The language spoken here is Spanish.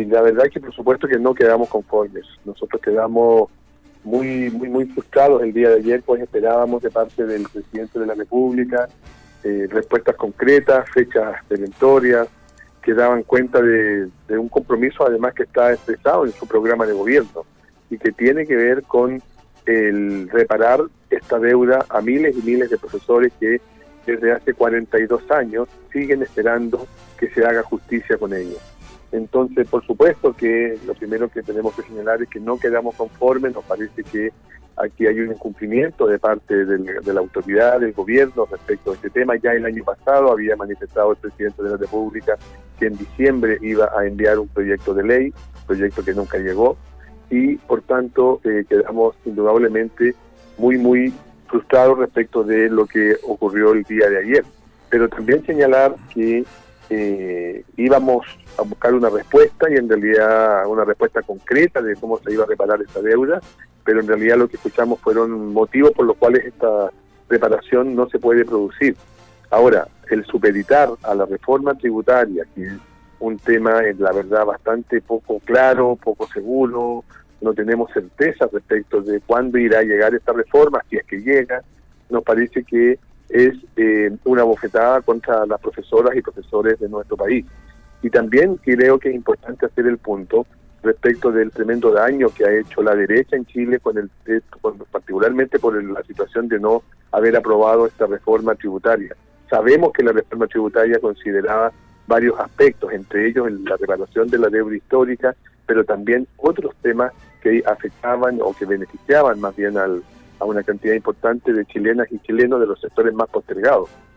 la verdad es que por supuesto que no quedamos conformes. Nosotros quedamos muy frustrados el día de ayer, pues esperábamos de parte del presidente de la República respuestas concretas, fechas perentorias, que daban cuenta de un compromiso además que está expresado en su programa de gobierno y que tiene que ver con el reparar esta deuda a miles y miles de profesores que desde hace 42 años siguen esperando que se haga justicia con ellos. Entonces, por supuesto que lo primero que tenemos que señalar es que no quedamos conformes, nos parece que aquí hay un incumplimiento de parte de la autoridad, del gobierno respecto a este tema. Ya el año pasado había manifestado el presidente de la República que en diciembre iba a enviar un proyecto de ley, proyecto que nunca llegó, y por tanto quedamos indudablemente muy frustrados respecto de lo que ocurrió el día de ayer. Pero también señalar que íbamos a buscar una respuesta y en realidad una respuesta concreta de cómo se iba a reparar esta deuda, pero en realidad lo que escuchamos fueron motivos por los cuales esta reparación no se puede producir. Ahora, el supeditar a la reforma tributaria, que es un tema, la verdad, bastante poco claro, poco seguro, no tenemos certeza respecto de cuándo irá a llegar esta reforma, si es que llega, nos parece que es una bofetada contra las profesoras y profesores de nuestro país. Y también creo que es importante hacer el punto respecto del tremendo daño que ha hecho la derecha en Chile, particularmente por la situación de no haber aprobado esta reforma tributaria. Sabemos que la reforma tributaria consideraba varios aspectos, entre ellos la reparación de la deuda histórica, pero también otros temas que afectaban o que beneficiaban más bien a una cantidad importante de chilenas y chilenos de los sectores más postergados.